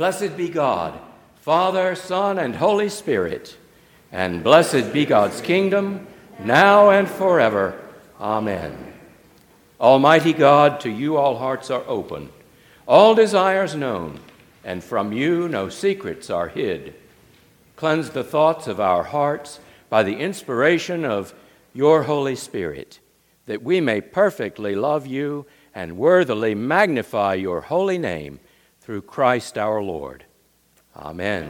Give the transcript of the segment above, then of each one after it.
Blessed be God, Father, Son, and Holy Spirit, and blessed be God's kingdom, now and forever. Amen. Almighty God, to you all hearts are open, all desires known, and from you no secrets are hid. Cleanse the thoughts of our hearts by the inspiration of your Holy Spirit, that we may perfectly love you and worthily magnify your holy name through Christ our Lord. Amen.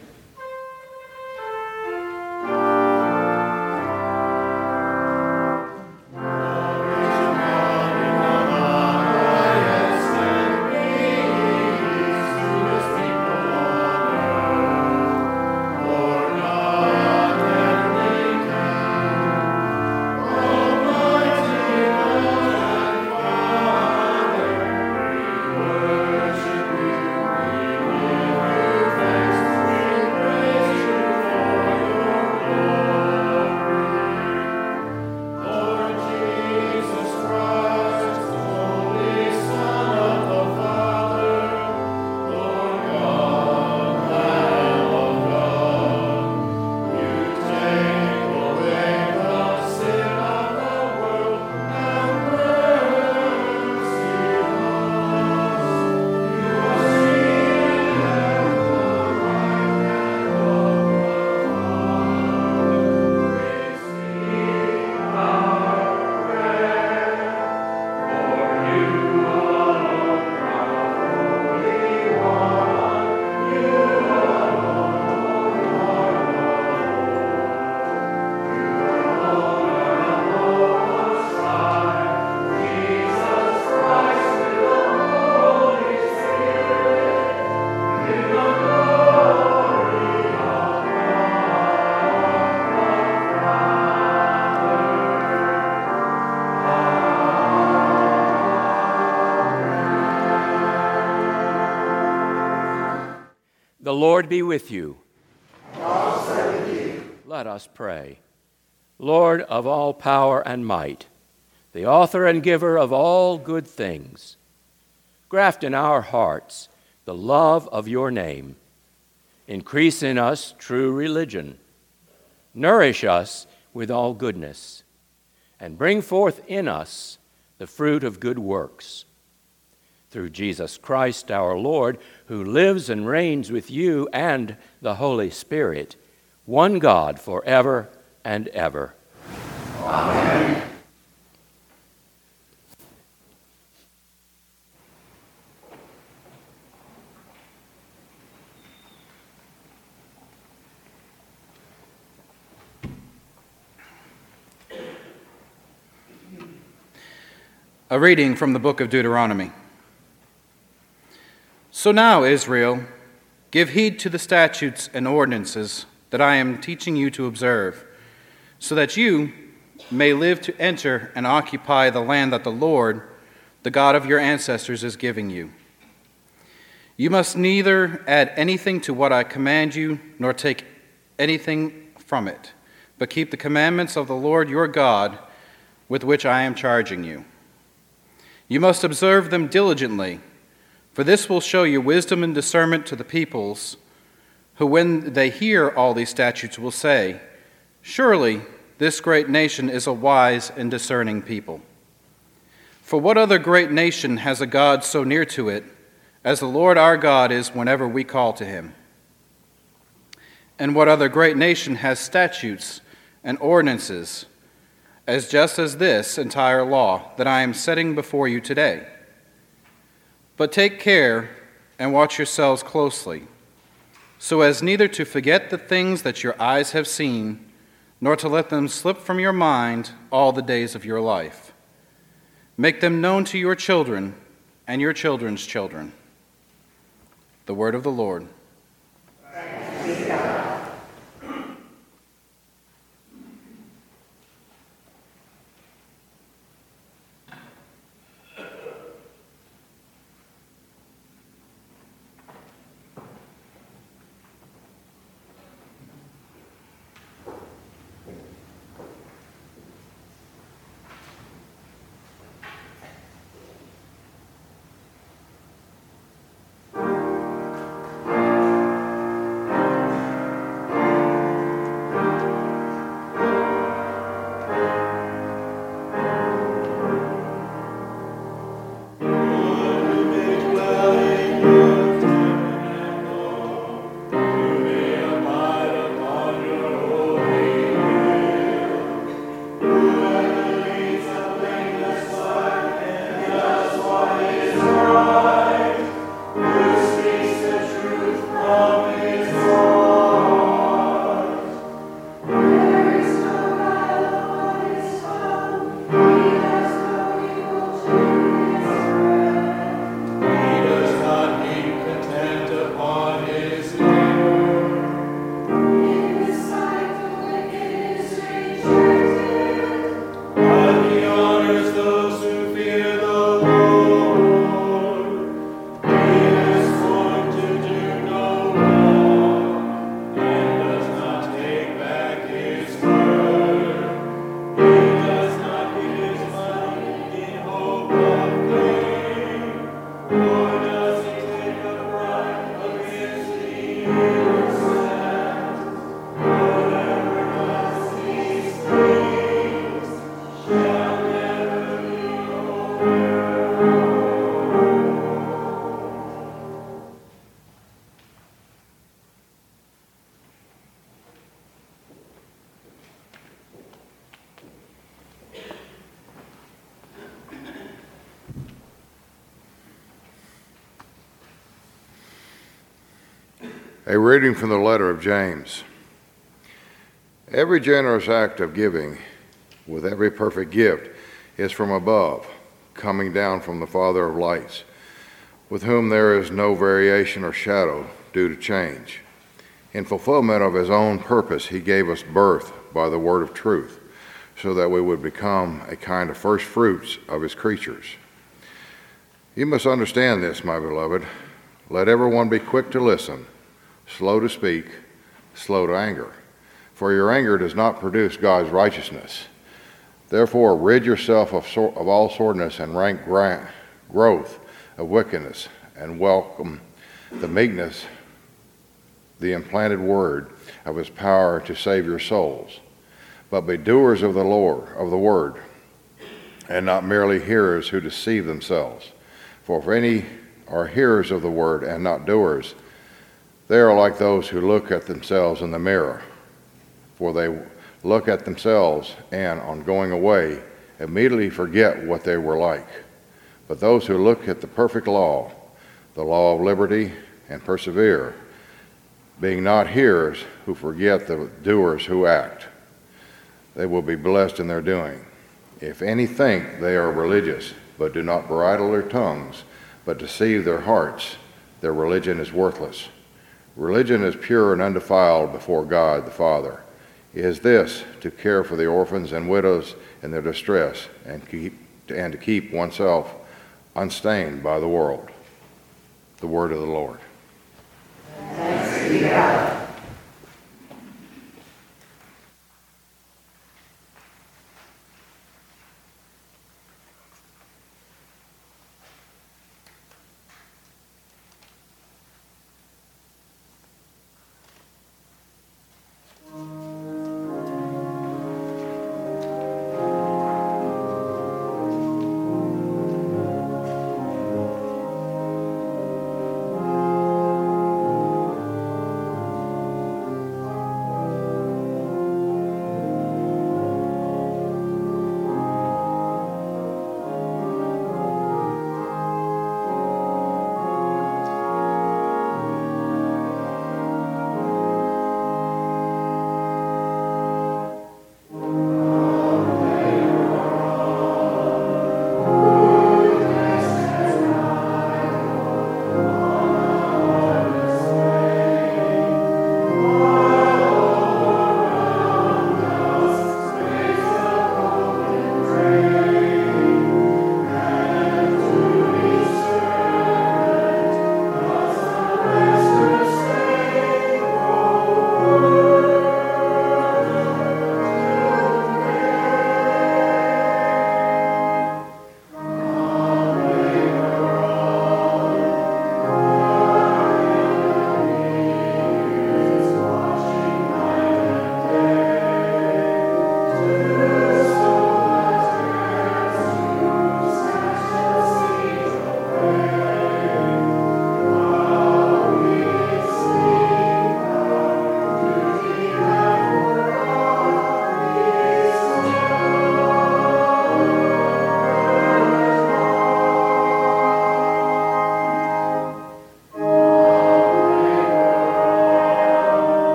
The Lord be with you. Also with you. Let us pray. Lord of all power and might, the author and giver of all good things, graft in our hearts the love of your name. Increase in us true religion. Nourish us with all goodness, and bring forth in us the fruit of good works. Through Jesus Christ our Lord, who lives and reigns with you and the Holy Spirit, one God forever and ever. Amen. A reading from the book of Deuteronomy. So now, Israel, give heed to the statutes and ordinances that I am teaching you to observe, so that you may live to enter and occupy the land that the Lord, the God of your ancestors, is giving you. You must neither add anything to what I command you, nor take anything from it, but keep the commandments of the Lord your God, with which I am charging you. You must observe them diligently, for this will show you wisdom and discernment to the peoples, who when they hear all these statutes will say, surely this great nation is a wise and discerning people. For what other great nation has a God so near to it as the Lord our God is whenever we call to him? And what other great nation has statutes and ordinances as just as this entire law that I am setting before you today? But take care and watch yourselves closely, so as neither to forget the things that your eyes have seen, nor to let them slip from your mind all the days of your life. Make them known to your children and your children's children. The word of the Lord. Thanks be to God. A reading from the letter of James. Every generous act of giving with every perfect gift is from above, coming down from the Father of lights, with whom there is no variation or shadow due to change. In fulfillment of his own purpose, he gave us birth by the word of truth, so that we would become a kind of first fruits of his creatures. You must understand this, my beloved. Let everyone be quick to listen, slow to speak, slow to anger. For your anger does not produce God's righteousness. Therefore, rid yourself of all sordidness and rank growth of wickedness, and welcome the meekness, the implanted word of his power to save your souls. But be doers of the word, and not merely hearers who deceive themselves. For if any are hearers of the word and not doers, they are like those who look at themselves in the mirror. For they look at themselves and, on going away, immediately forget what they were like. But those who look at the perfect law, the law of liberty, and persevere, being not hearers who forget, the doers who act, they will be blessed in their doing. If any think they are religious, but do not bridle their tongues, but deceive their hearts, their religion is worthless. Religion is pure and undefiled before God the Father. Is this to care for the orphans and widows in their distress, and to keep oneself unstained by the world. The word of the Lord. Thanks be to God.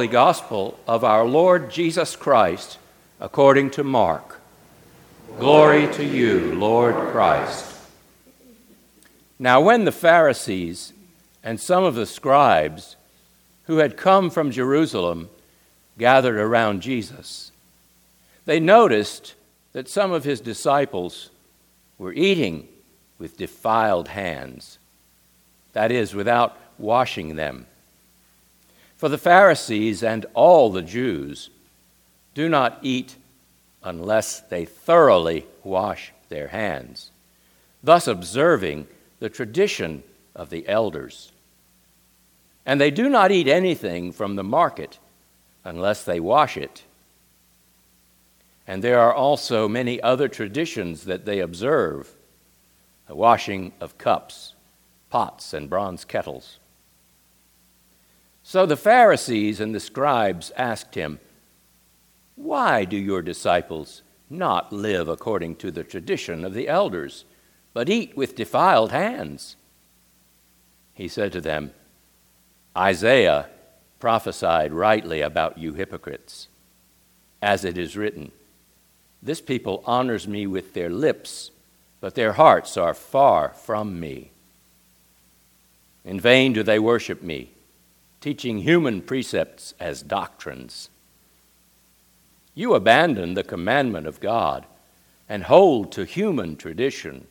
Holy Gospel of our Lord Jesus Christ according to Mark. Glory to you, Lord Christ. Now when the Pharisees and some of the scribes who had come from Jerusalem gathered around Jesus, they noticed that some of his disciples were eating with defiled hands, that is, without washing them. For the Pharisees and all the Jews do not eat unless they thoroughly wash their hands, thus observing the tradition of the elders. And they do not eat anything from the market unless they wash it. And there are also many other traditions that they observe: the washing of cups, pots, and bronze kettles. So the Pharisees and the scribes asked him, "Why do your disciples not live according to the tradition of the elders, but eat with defiled hands?" He said to them, "Isaiah prophesied rightly about you hypocrites, as it is written, 'This people honors me with their lips, but their hearts are far from me. In vain do they worship me, teaching human precepts as doctrines. You abandon the commandment of God and hold to human tradition.'"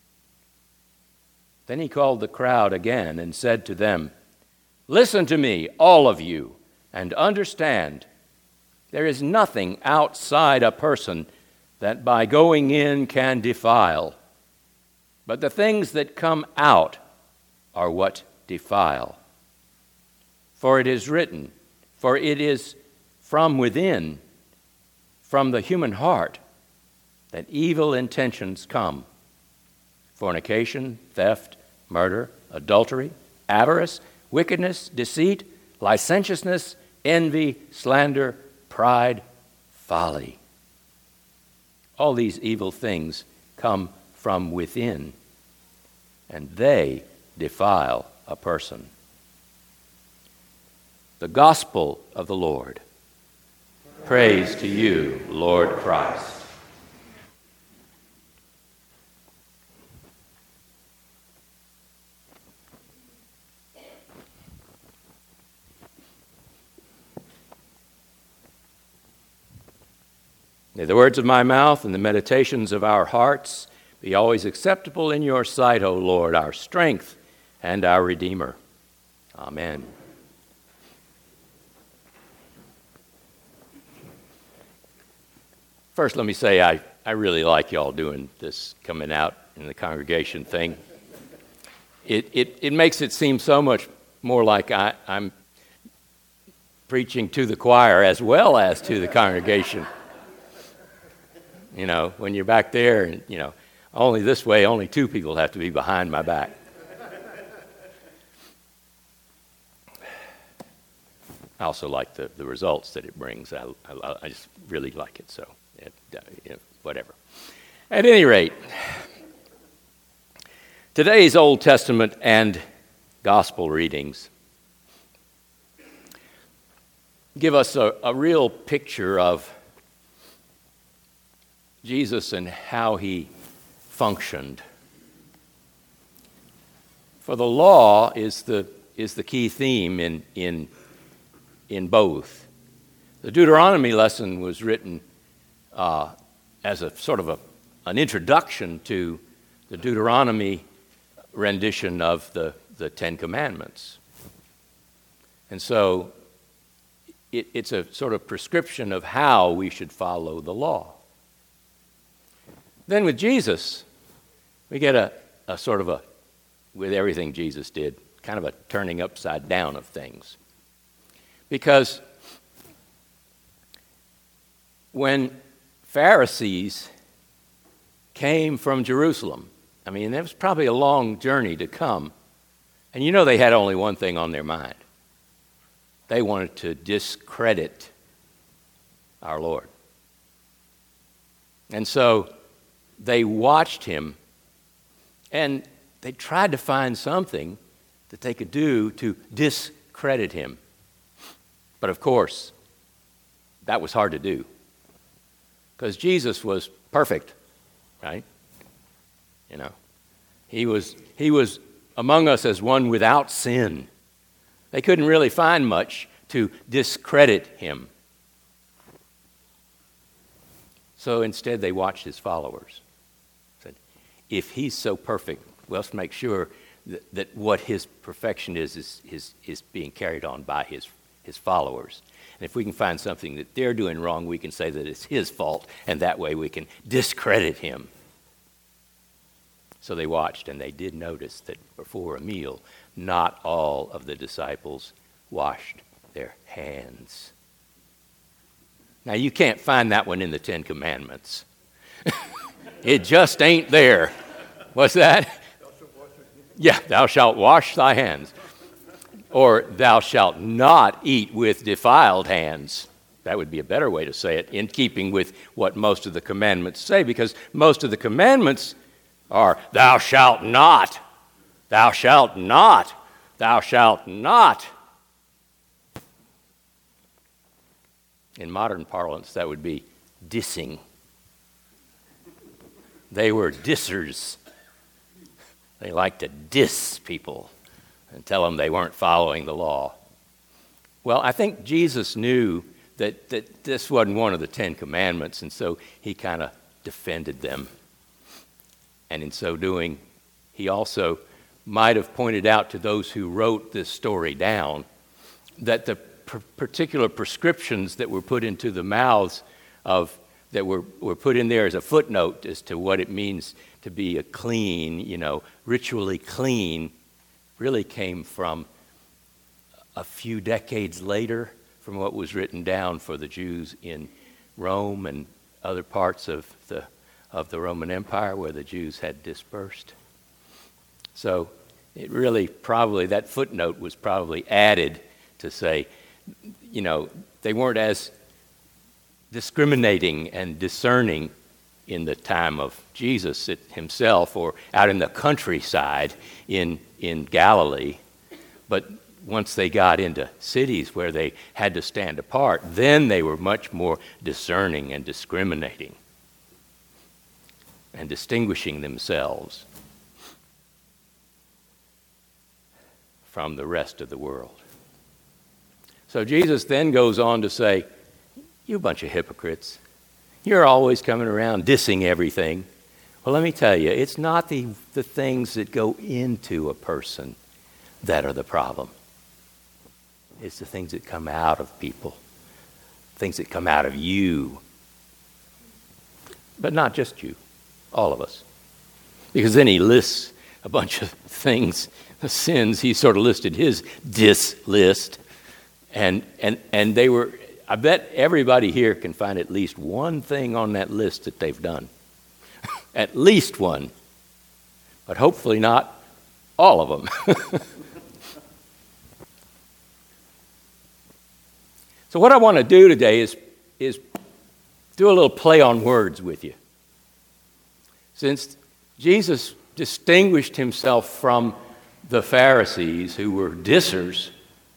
Then he called the crowd again and said to them, "Listen to me, all of you, and understand. There is nothing outside a person that by going in can defile, but the things that come out are what defile. For it is written, for it is from within, from the human heart, that evil intentions come: fornication, theft, murder, adultery, avarice, wickedness, deceit, licentiousness, envy, slander, pride, folly. All these evil things come from within, and they defile a person." The Gospel of the Lord. Praise to you, Lord Christ. May the words of my mouth and the meditations of our hearts be always acceptable in your sight, O Lord, our strength and our Redeemer. Amen. First, let me say I really like y'all doing this coming out in the congregation thing. It makes it seem so much more like I'm preaching to the choir as well as to the congregation. You know, when you're back there and, only this way, only two people have to be behind my back. I also like the results that it brings. I just really like it, so whatever. At any rate, today's Old Testament and Gospel readings give us a real picture of Jesus and how he functioned. For the law is the key theme in both. The Deuteronomy lesson was written as a sort of an introduction to the Deuteronomy rendition of the Ten Commandments. And so it's a sort of prescription of how we should follow the law. Then with Jesus, we get a sort of with everything Jesus did, kind of a turning upside down of things. Because when Pharisees came from Jerusalem, it was probably a long journey to come, and they had only one thing on their mind. They wanted to discredit our Lord. And so they watched him, and they tried to find something that they could do to discredit him. But of course, that was hard to do because Jesus was perfect, right? You know, he was among us as one without sin. They couldn't really find much to discredit him. So instead they watched his followers. Said, if he's so perfect, let's make sure that what his perfection is being carried on by his followers. And if we can find something that they're doing wrong, we can say that it's his fault, and that way we can discredit him. So they watched, and they did notice that before a meal, not all of the disciples washed their hands. Now, you can't find that one in the Ten Commandments. It just ain't there. What's that? Yeah, thou shalt wash thy hands. Or thou shalt not eat with defiled hands. That would be a better way to say it, in keeping with what most of the commandments say, because most of the commandments are thou shalt not, thou shalt not, thou shalt not. In modern parlance, that would be dissing. They were dissers. They liked to diss people and tell them they weren't following the law. Well, I think Jesus knew that this wasn't one of the Ten Commandments, and so he kind of defended them. And in so doing, he also might have pointed out to those who wrote this story down that the particular prescriptions that were put into the mouths of, that were put in there as a footnote as to what it means to be a clean, ritually clean, really came from a few decades later from what was written down for the Jews in Rome and other parts of the Roman Empire where the Jews had dispersed. So it really probably, that footnote was probably added to say, they weren't as discriminating and discerning in the time of Jesus himself or out in the countryside in Galilee. But once they got into cities where they had to stand apart, then they were much more discerning and discriminating and distinguishing themselves from the rest of the world. So Jesus then goes on to say, you bunch of hypocrites. You're always coming around dissing everything. Well, let me tell you, it's not the things that go into a person that are the problem. It's the things that come out of people, things that come out of you. But not just you, all of us. Because then he lists a bunch of things, the sins. He sort of listed his diss list. And they were, I bet everybody here can find at least one thing on that list that they've done. At least one. But hopefully not all of them. So what I want to do today is do a little play on words with you. Since Jesus distinguished himself from the Pharisees who were dissers,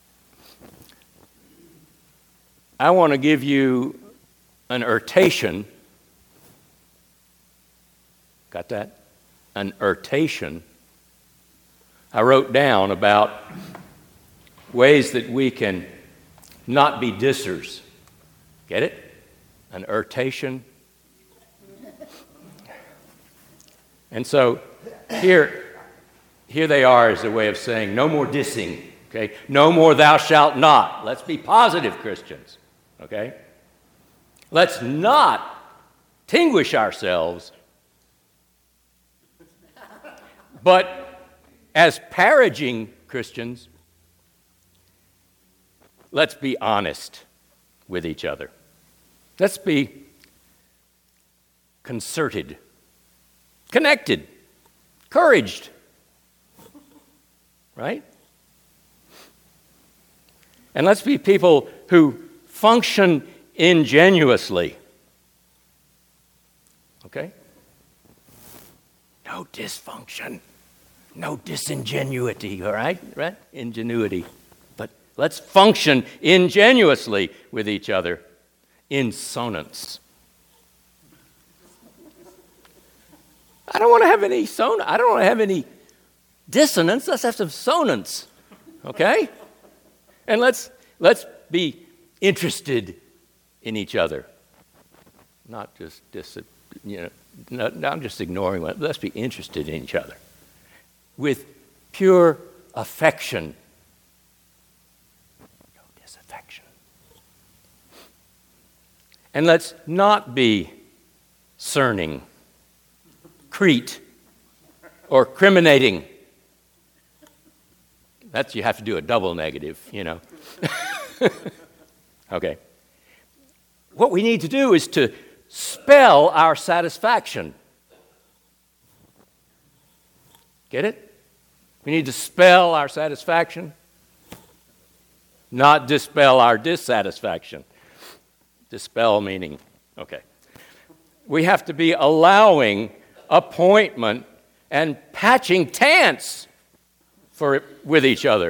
I want to give you an urtation. Got that? An urtation. I wrote down about ways that we can not be dissers. Get it? An urtation. And so here they are as a way of saying no more dissing. Okay? No more thou shalt not. Let's be positive Christians. Okay? Let's not distinguish ourselves, but as paraging Christians, let's be honest with each other. Let's be concerted, connected, encouraged, right? And let's be people who function ingenuously. Okay? No dysfunction, no disingenuity, all right? Right? Ingenuity. But Let's function ingenuously with each other in sonance. I don't want to have any dissonance. Let's have some sonance, okay? And let's be interested in each other, not just not just ignoring one. Let's be interested in each other with pure affection, no disaffection. And let's not be cerning, crete, or criminating. That's, you have to do a double negative, Okay. What we need to do is to spell our satisfaction. Get it? We need to spell our satisfaction, not dispel our dissatisfaction. Dispel meaning, okay. We have to be allowing appointment and patching tents with each other.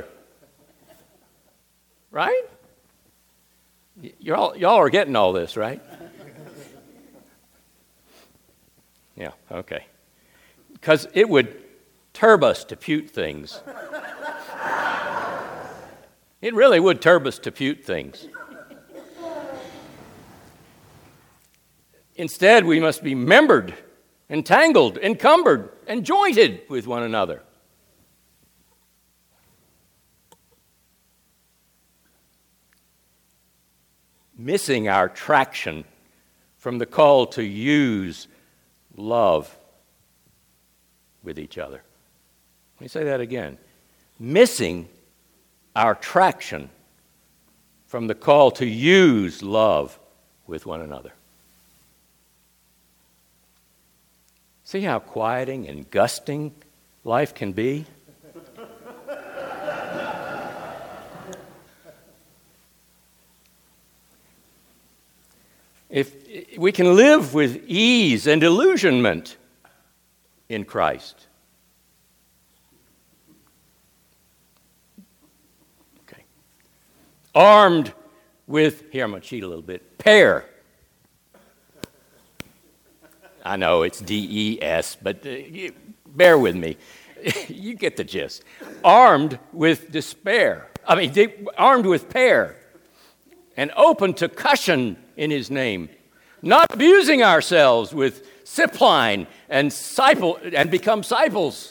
Right? Y'all are getting all this, right? Yeah, okay. Because it would turbidispute things. It really would turbidispute things. Instead, we must be membered, entangled, encumbered, and jointed with one another. Missing our traction from the call to use love with each other. Let me say that again. Missing our traction from the call to use love with one another. See how quieting and gusting life can be? If we can live with ease and illusionment in Christ. Okay. Armed with, here I'm going to cheat a little bit, pear. I know it's D-E-S, but bear with me. You get the gist. Armed with despair. Armed with pear. And open to cushion in his name, not abusing ourselves with discipline and become disciples.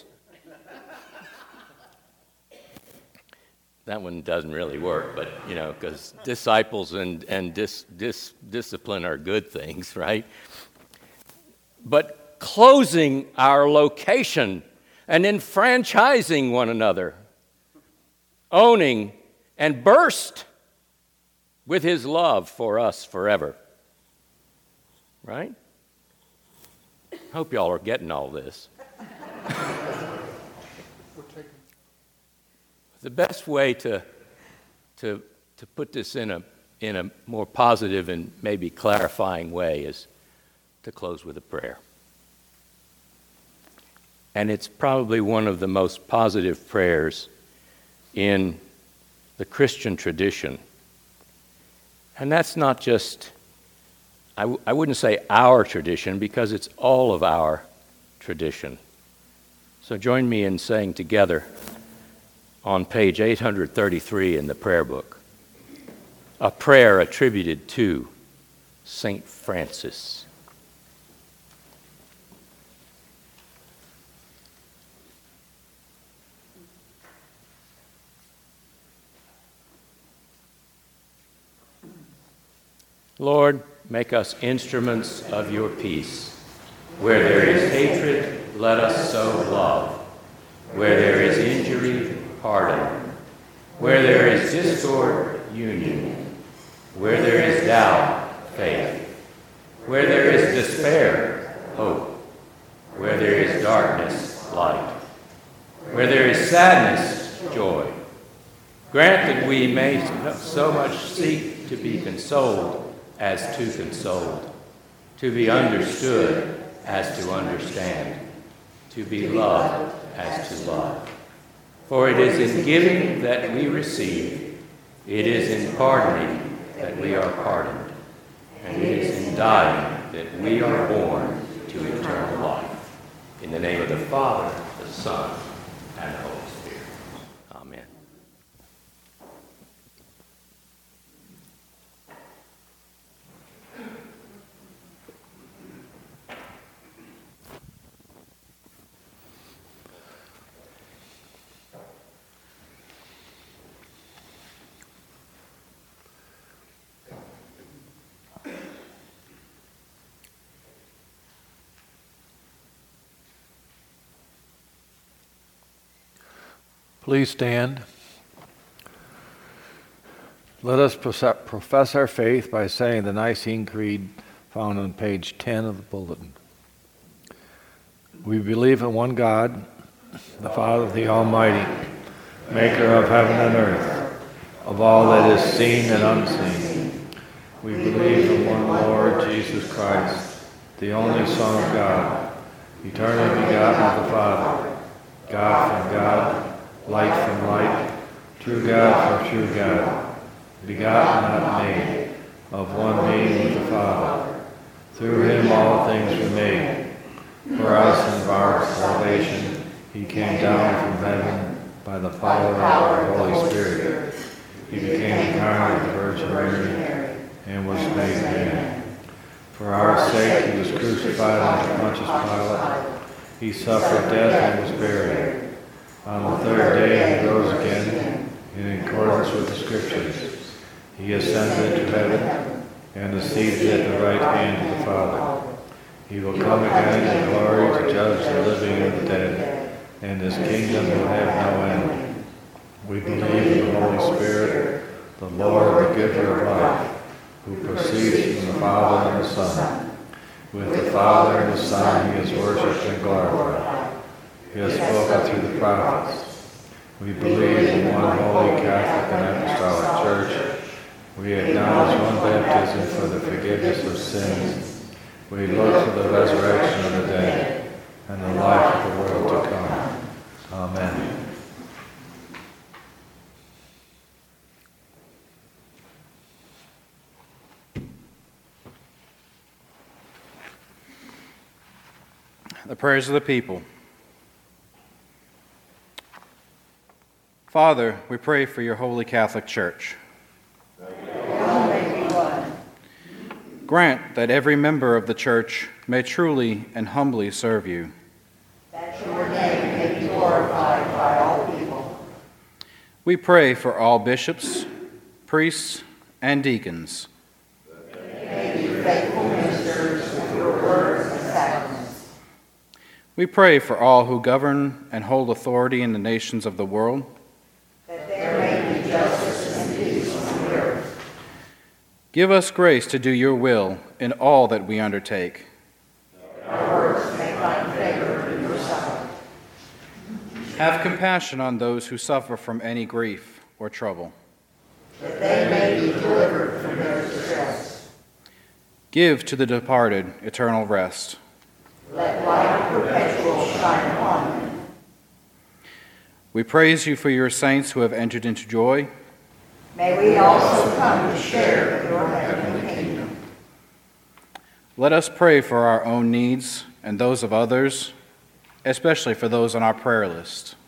That one doesn't really work, but because disciples and discipline are good things, right? But closing our location and enfranchising one another, owning and burst with his love for us forever. Right? Hope y'all are getting all this. The best way to put this in a more positive and maybe clarifying way is to close with a prayer. And it's probably one of the most positive prayers in the Christian tradition. And that's not just, I wouldn't say our tradition, because it's all of our tradition. So join me in saying together on page 833 in the prayer book, a prayer attributed to St. Francis. Lord, make us instruments of your peace. Where there is hatred, let us sow love. Where there is injury, pardon. Where there is discord, union. Where there is doubt, faith. Where there is despair, hope. Where there is darkness, light. Where there is sadness, joy. Grant that we may so much seek to be consoled as to consoled, to be understood as to understand, to be loved as to love. For it is in giving that we receive, It is in pardoning that we are pardoned, and it is in dying that we are born to eternal life. In the name of the Father, the Son, and the Holy Spirit. Amen. Please stand. Let us profess our faith by saying the Nicene Creed found on page 10 of the bulletin. We believe in one God, the Father, the Almighty, maker of heaven and earth, of all that is seen and unseen. We believe in one Lord Jesus Christ, the only Son of God, eternally begotten of the Father, God from God, light from light, true God from true God, begotten, not made, of one being with the Father. Through him all things were made. For us and for our salvation, he came down from heaven by the power of the Holy Spirit. He became incarnate of the Virgin Mary and was made man. For our sake he was crucified under Pontius Pilate. He suffered death and was buried. On the third day he rose again, in accordance with the Scriptures. He ascended into heaven and is seated at the right hand of the Father. He will come again in glory to judge the living and the dead, and his kingdom will have no end. We believe in the Holy Spirit, the Lord, the giver of life, who proceeds from the Father and the Son. With the Father and the Son he is worshipped and glorified. He has spoken through the prophets. We believe in one holy Catholic and Apostolic Church. We acknowledge one baptism for the forgiveness of sins. We look to the resurrection of the dead and the life of the world to come. Amen. The prayers of the people. Father, we pray for your holy Catholic Church. Grant that every member of the Church may truly and humbly serve you. That your name may be glorified by all people. We pray for all bishops, priests, and deacons. They may be faithful ministers of your words and sacraments. We pray for all who govern and hold authority in the nations of the world. That there may be justice and peace on the earth. Give us grace to do your will in all that we undertake. Our works may find favor in your sight. Have compassion on those who suffer from any grief or trouble. That they may be delivered from their distress. Give to the departed eternal rest. Let light perpetual shine upon them. We praise you for your saints who have entered into joy. May we also come to share in your heavenly kingdom. Let us pray for our own needs and those of others, especially for those on our prayer list.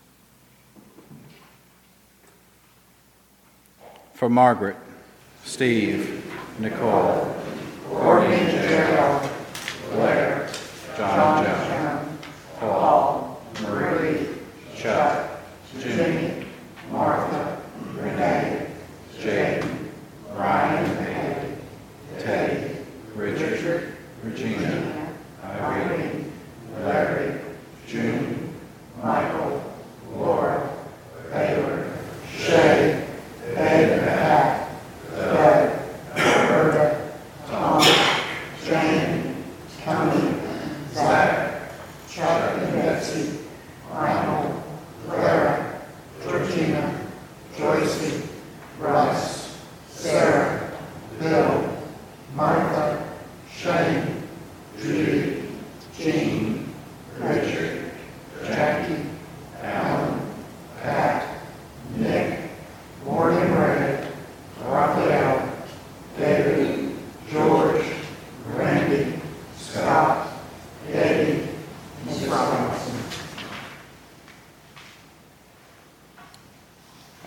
For Margaret, Steve, Nicole, Courtney, Gerald, Blair, John and Joan, Paul, Marie, Chuck, Jimmy, Martha, Renee, Jake, Ryan and Patty, Teddy, Richard, Regina, Irene, Larry, June, Michael, Laura, Taylor, Shay, Ed and Pat, Doug, Roberta, Tom, Jane, Tony, Zach, Chuck and Betsy, Michael, Clara, Georgina, Joyce, Russ, Sarah, Bill, Martha, Shane, Judy, Jean, Richard, Jackie, Alan, Pat, Nick, Morgan Ray,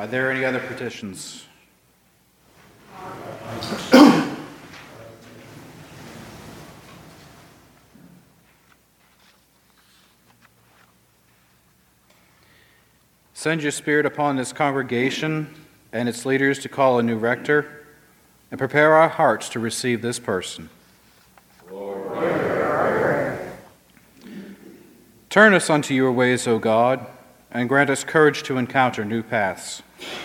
Are there any other petitions? Send your Spirit upon this congregation and its leaders to call a new rector, and prepare our hearts to receive this person. Lord, turn us unto your ways, O God, and grant us courage to encounter new paths.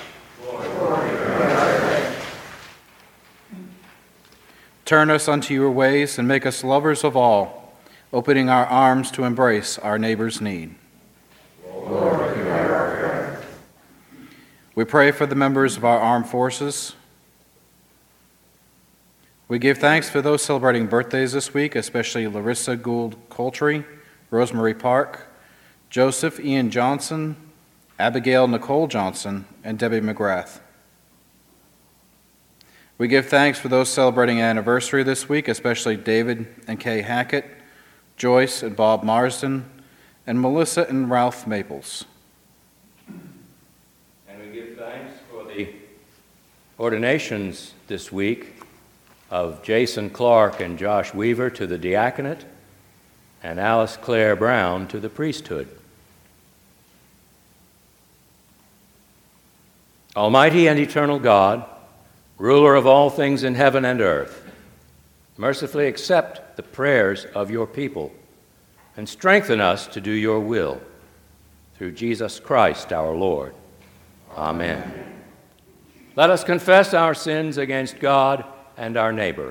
Turn us unto your ways and make us lovers of all, opening our arms to embrace our neighbor's need. Lord, hear our prayer. We pray for the members of our armed forces. We give thanks for those celebrating birthdays this week, especially Larissa Gould Coltree, Rosemary Park, Joseph Ian Johnson, Abigail Nicole Johnson, and Debbie McGrath. We give thanks for those celebrating anniversary this week, especially David and Kay Hackett, Joyce and Bob Marsden, and Melissa and Ralph Maples. And we give thanks for the ordinations this week of Jason Clark and Josh Weaver to the diaconate and Alice Claire Brown to the priesthood. Almighty and eternal God, ruler of all things in heaven and earth, mercifully accept the prayers of your people and strengthen us to do your will. Through Jesus Christ our Lord. Amen. Let us confess our sins against God and our neighbor.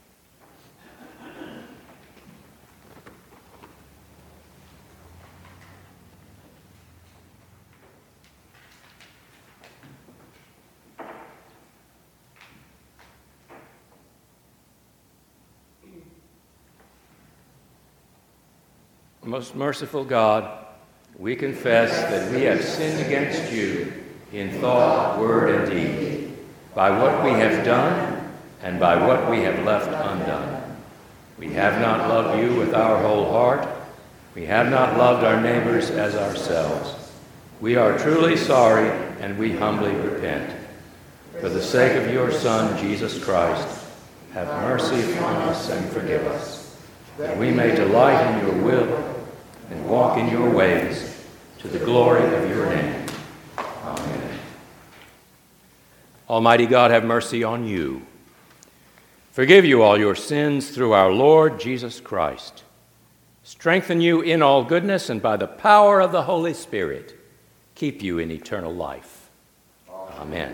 Most merciful God, we confess that we have sinned against you in thought, word, and deed, by what we have done and by what we have left undone. We have not loved you with our whole heart. We have not loved our neighbors as ourselves. We are truly sorry, and we humbly repent. For the sake of your Son, Jesus Christ, have mercy upon us and forgive us, that we may delight in your will and walk in your ways, to the glory of your name. Amen. Almighty God, have mercy on you. Forgive you all your sins through our Lord Jesus Christ. Strengthen you in all goodness, and by the power of the Holy Spirit, keep you in eternal life. Amen.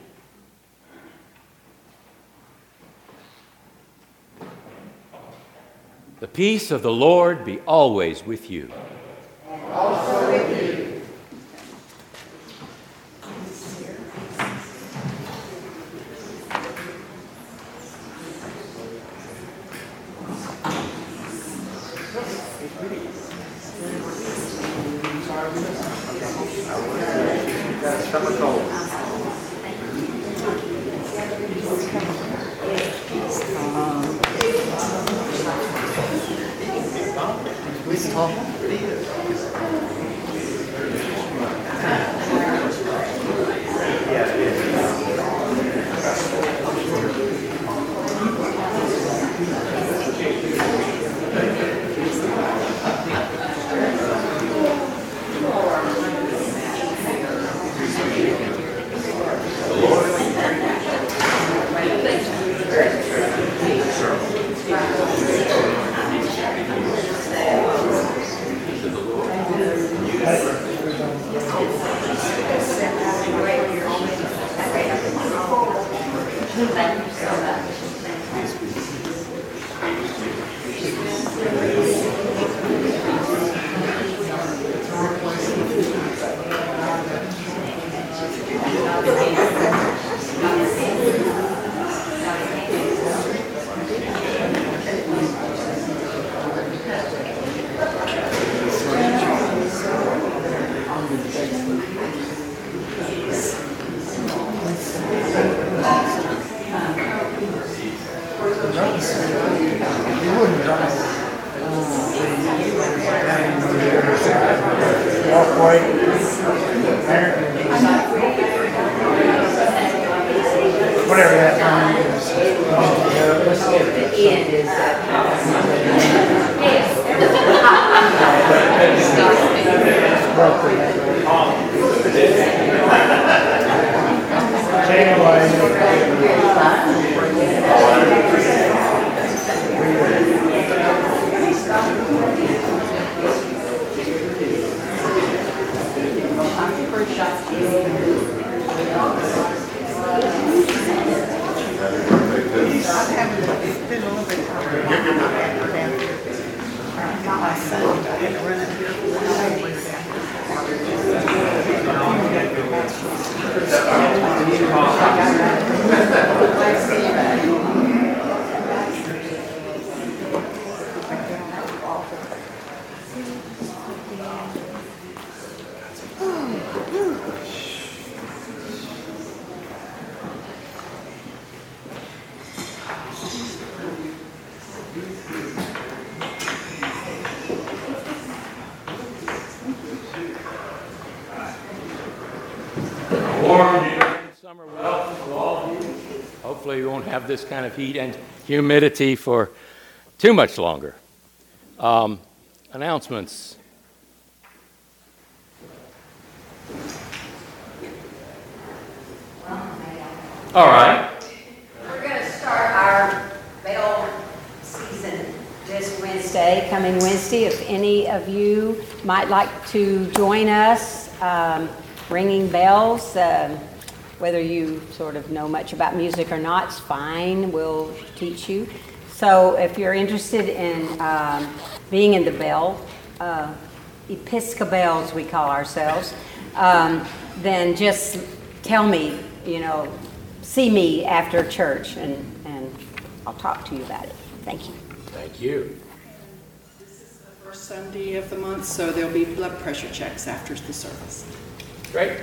The peace of the Lord be always with you. And also with you. Summer welcome to all of you. Hopefully we won't have this kind of heat and humidity for too much longer. Announcements. All right. We're going to start our bell season this Wednesday, coming Wednesday. If any of you might like to join us ringing bells, whether you sort of know much about music or not, it's fine. We'll teach you. So if you're interested in being in the bell, Episcopals we call ourselves, then just tell me, see me after church, and I'll talk to you about it. Thank you. Thank you. This is the first Sunday of the month, so there'll be blood pressure checks after the service. Great.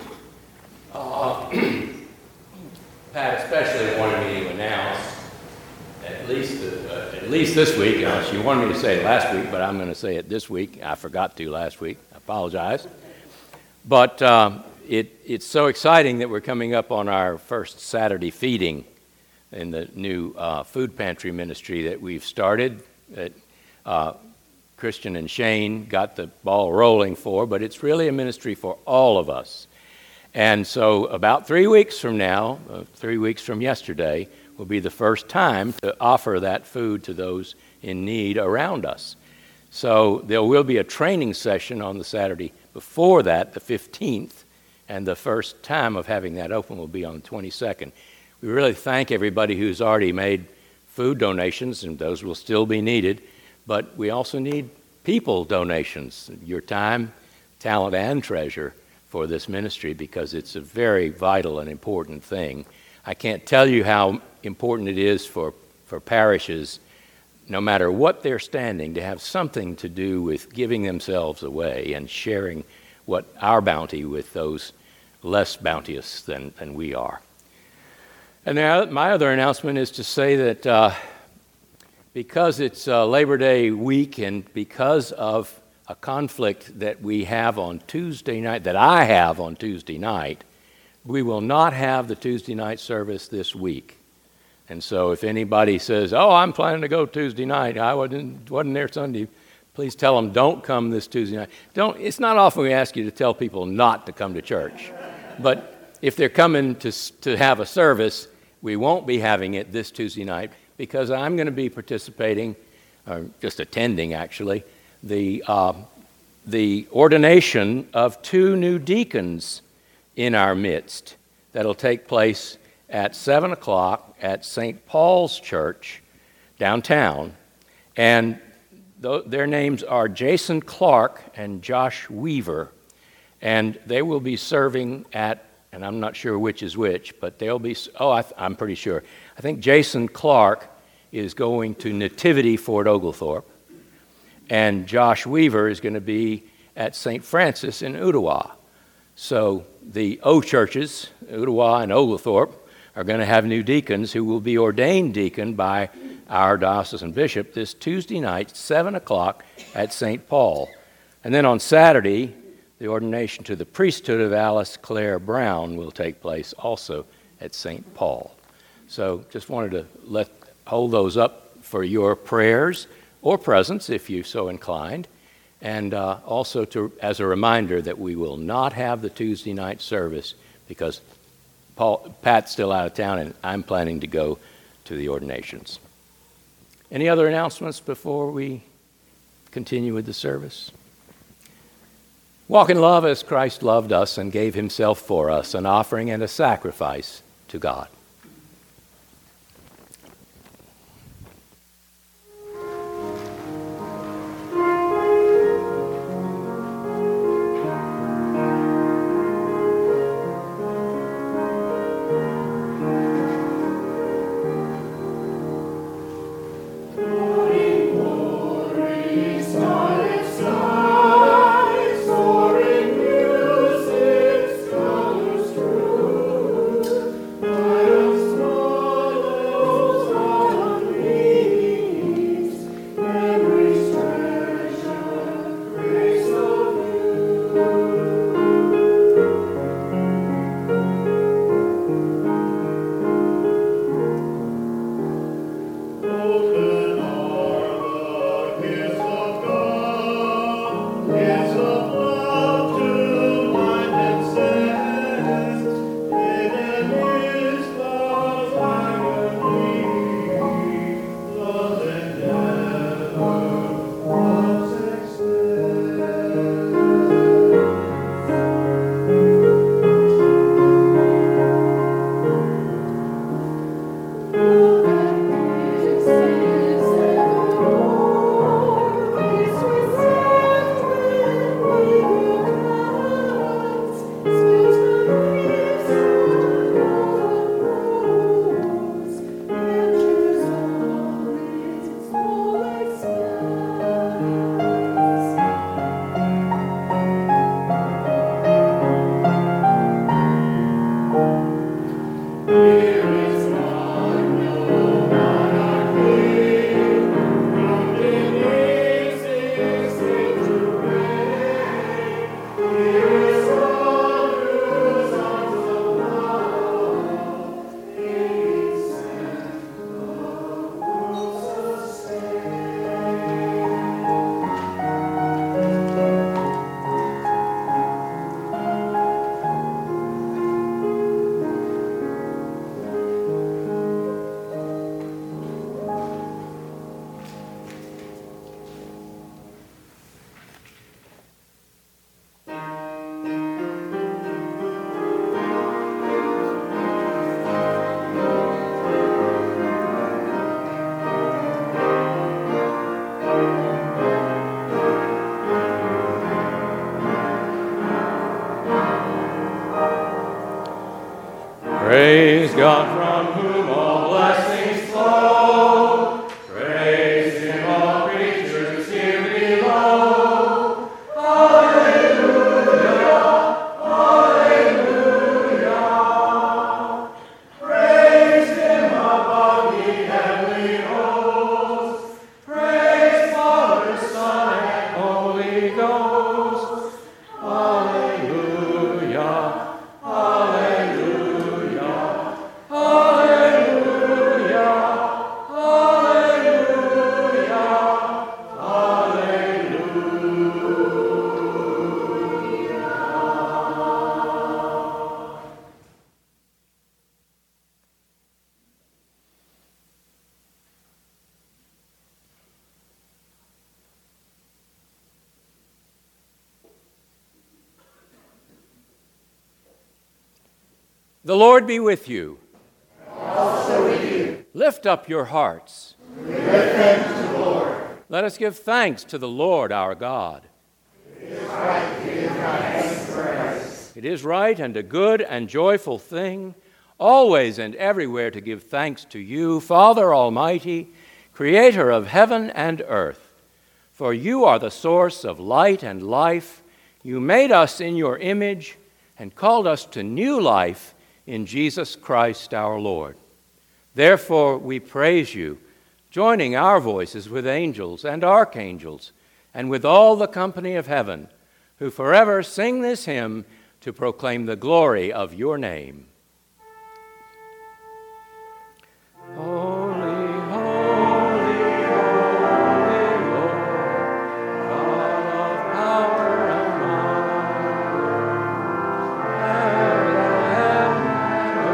Pat especially wanted me to announce, at least this week, she wanted me to say it last week, but I'm going to say it this week. I forgot to last week. I apologize. But it's so exciting that we're coming up on our first Saturday feeding in the new food pantry ministry that we've started, that Christian and Shane got the ball rolling for, but it's really a ministry for all of us. And so about 3 weeks from now, 3 weeks from yesterday, will be the first time to offer that food to those in need around us. So there will be a training session on the Saturday before that, the 15th, and the first time of having that open will be on the 22nd. We really thank everybody who's already made food donations, and those will still be needed, but we also need people donations, your time, talent, and treasure for this ministry, because it's a very vital and important thing. I can't tell you how important it is for parishes, no matter what they're standing, to have something to do with giving themselves away and sharing what our bounty with those less bounteous than we are. And now my other announcement is to say that because it's Labor Day week and because of a conflict that we have on Tuesday night, that I have on Tuesday night, we will not have the Tuesday night service this week. And so if anybody says, oh, I'm planning to go Tuesday night, I wasn't there Sunday, please tell them don't come this Tuesday night. It's not often we ask you to tell people not to come to church. But if they're coming to have a service, we won't be having it this Tuesday night, because I'm going to be participating, or just attending actually, the ordination of 2 new deacons in our midst. That'll take place at 7 o'clock at St. Paul's Church downtown. And their names are Jason Clark and Josh Weaver. And they will be serving at, and I'm not sure which is which, but they'll be, I'm pretty sure. I think Jason Clark is going to Nativity Fort Oglethorpe, and Josh Weaver is going to be at St. Francis in Ottawa. So the O churches, Ottawa and Oglethorpe, are going to have new deacons who will be ordained deacon by our diocesan bishop this Tuesday night, 7 o'clock at St. Paul. And then on Saturday, the ordination to the priesthood of Alice Claire Brown will take place also at St. Paul. So just wanted to hold those up for your prayers or presence if you're so inclined, and also as a reminder that we will not have the Tuesday night service because Pat's still out of town, and I'm planning to go to the ordinations. Any other announcements before we continue with the service? Walk in love as Christ loved us and gave himself for us, an offering and a sacrifice to God. Praise God from whom all blessings flow. Praise him, all creatures here below. Hallelujah, hallelujah. Praise him above the heavenly hosts. Praise Father, Son, and Holy Ghost. Hallelujah. The Lord be with you. Also with you. Lift up your hearts. We lift them to the Lord. Let us give thanks to the Lord our God. It is right to give thanks and praise. It is right and a good and joyful thing, always and everywhere to give thanks to you, Father Almighty, Creator of heaven and earth. For you are the source of light and life. You made us in your image and called us to new life in Jesus Christ our Lord. Therefore we praise you, joining our voices with angels and archangels and with all the company of heaven, who forever sing this hymn to proclaim the glory of your name. Holy, holy, holy Lord, God of power and might, ere the heaven and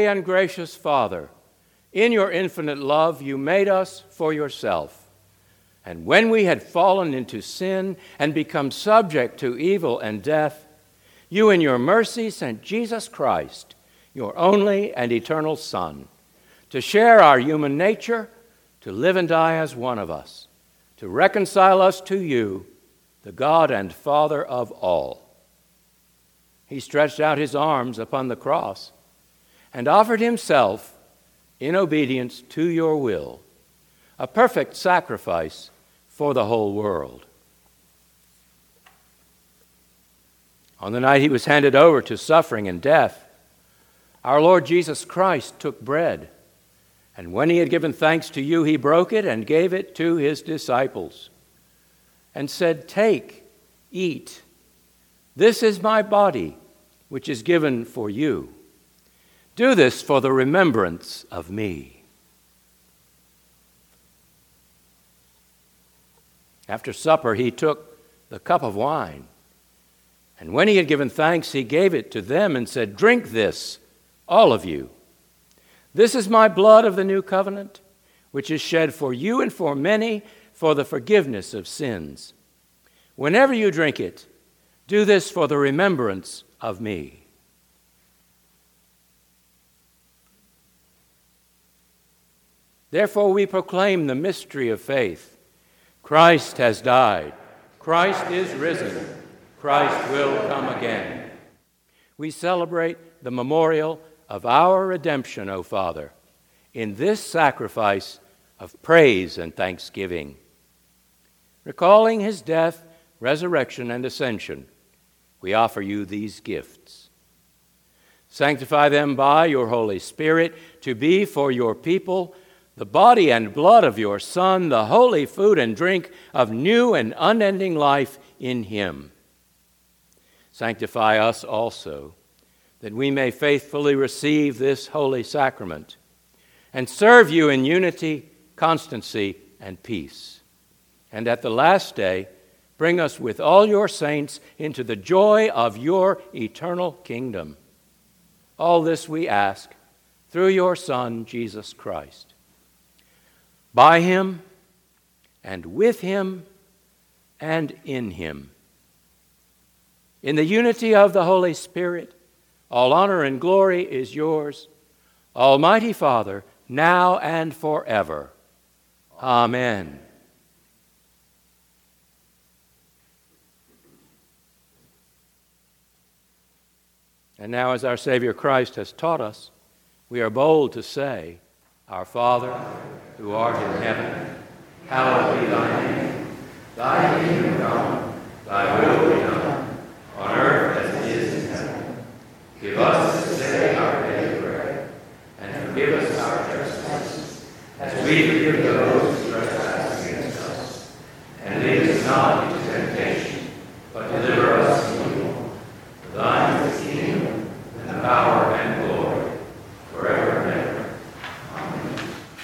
and gracious Father, in your infinite love you made us for yourself. And when we had fallen into sin and become subject to evil and death, you in your mercy sent Jesus Christ, your only and eternal Son, to share our human nature, to live and die as one of us, to reconcile us to you, the God and Father of all. He stretched out his arms upon the cross and offered himself in obedience to your will, a perfect sacrifice for the whole world. On the night he was handed over to suffering and death, our Lord Jesus Christ took bread, and when he had given thanks to you, he broke it and gave it to his disciples, and said, "Take, eat. This is my body, which is given for you. Do this for the remembrance of me." After supper, he took the cup of wine, and when he had given thanks, he gave it to them and said, "Drink this, all of you. This is my blood of the new covenant, which is shed for you and for many for the forgiveness of sins. Whenever you drink it, do this for the remembrance of me." Therefore we proclaim the mystery of faith. Christ has died. Christ is risen. Christ will come again. We celebrate the memorial of our redemption, O Father, in this sacrifice of praise and thanksgiving. Recalling his death, resurrection, and ascension, we offer you these gifts. Sanctify them by your Holy Spirit to be for your people the body and blood of your Son, the holy food and drink of new and unending life in him. Sanctify us also, that we may faithfully receive this holy sacrament and serve you in unity, constancy, and peace. And at the last day, bring us with all your saints into the joy of your eternal kingdom. All this we ask through your Son, Jesus Christ. By him, and with him, and in him. In the unity of the Holy Spirit, all honor and glory is yours, Almighty Father, now and forever. Amen. And now, as our Savior Christ has taught us, we are bold to say, Our Father, who art in heaven, hallowed be thy name. Thy kingdom come, thy will be done, on earth as it is in heaven. Give us this day our daily bread, and forgive us our trespasses, as we forgive those who trespass against us. And lead us not into temptation, but deliver us from evil. For thine is the kingdom, and the power, and glory, forever and ever. Amen.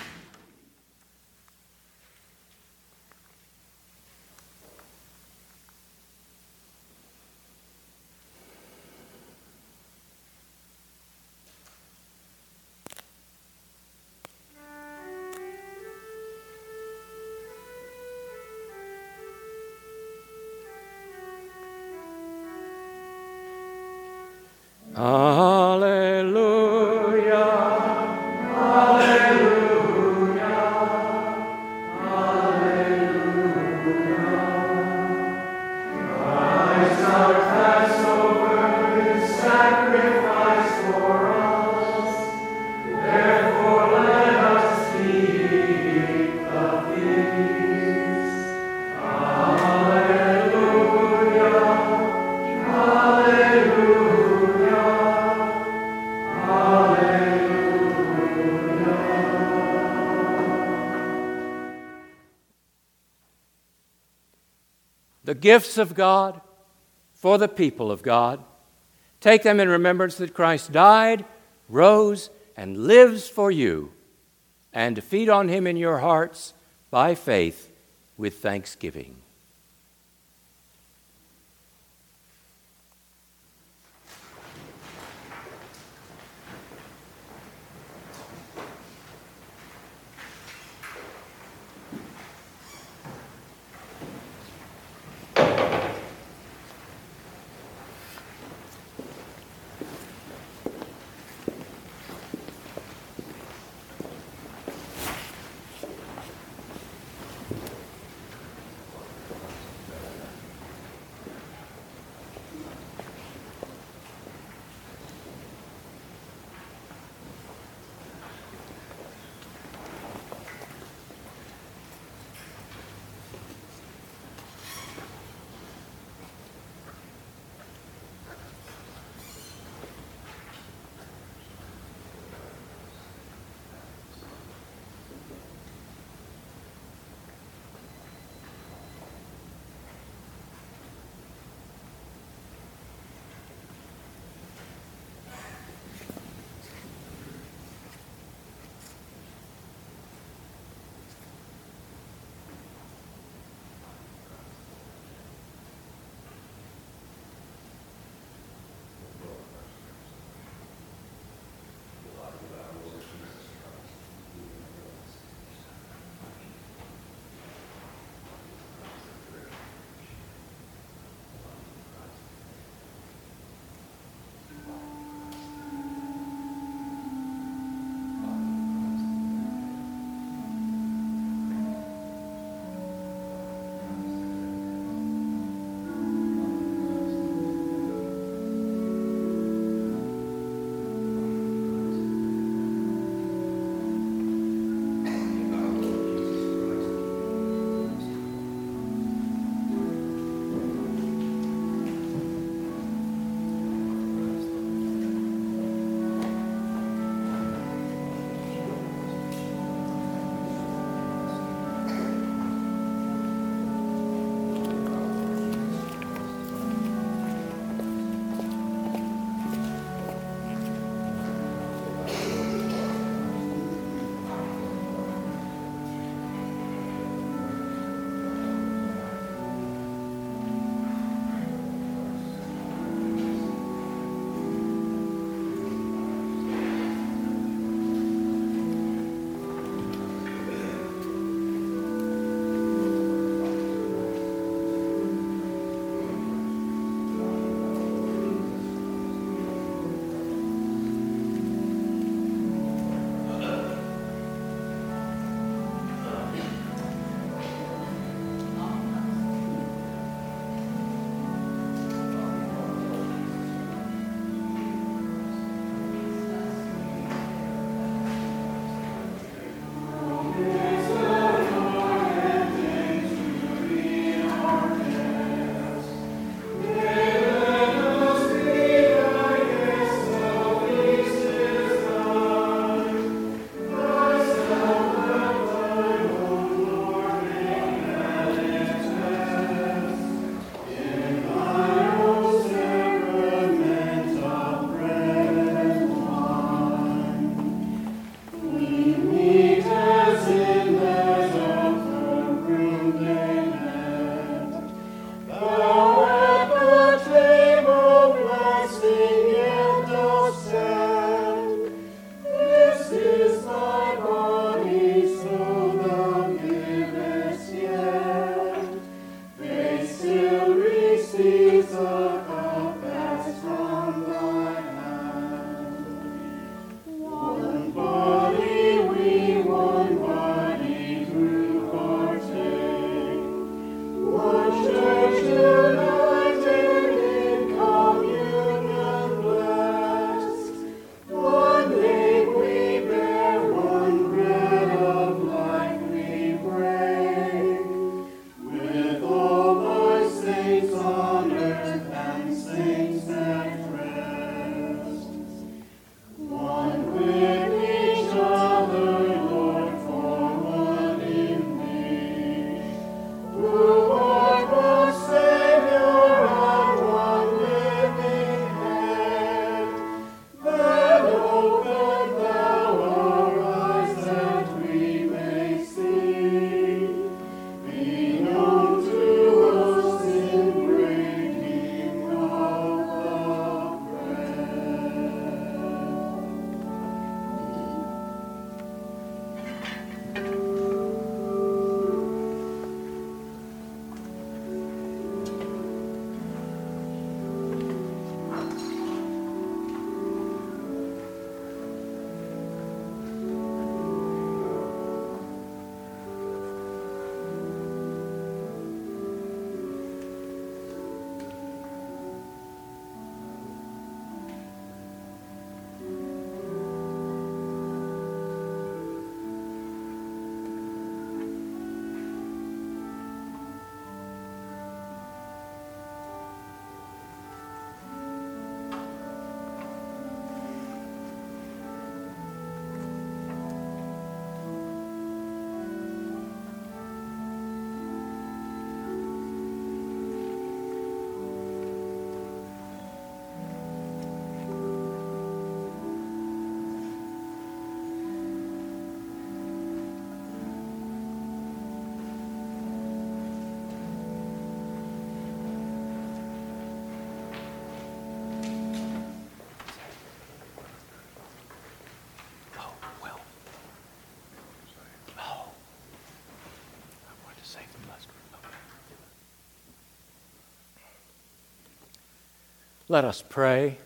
The gifts of God for the people of God. Take them in remembrance that Christ died, rose, and lives for you, and feed on him in your hearts by faith with thanksgiving. Let us pray.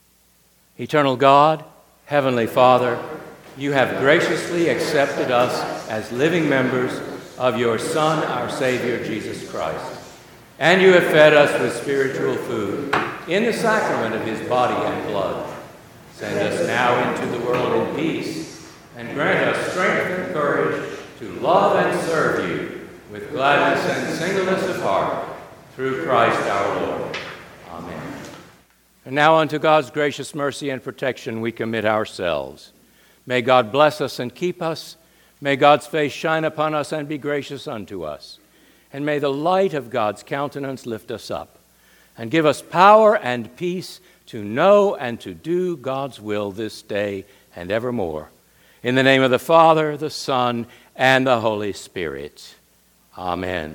Eternal God, Heavenly Father, you have graciously accepted us as living members of your Son, our Savior, Jesus Christ. And you have fed us with spiritual food in the sacrament of his body and blood. Send us now into the world in peace, and grant us strength and courage to love and serve you with gladness and singleness of heart, through Christ our Lord. Amen. And now unto God's gracious mercy and protection we commit ourselves. May God bless us and keep us. May God's face shine upon us and be gracious unto us. And may the light of God's countenance lift us up and give us power and peace to know and to do God's will this day and evermore. In the name of the Father, the Son, and the Holy Spirit. Amen.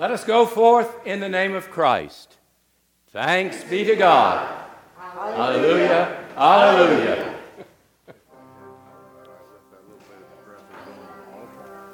Let us go forth in the name of Christ. Thanks be to God. Hallelujah. Hallelujah.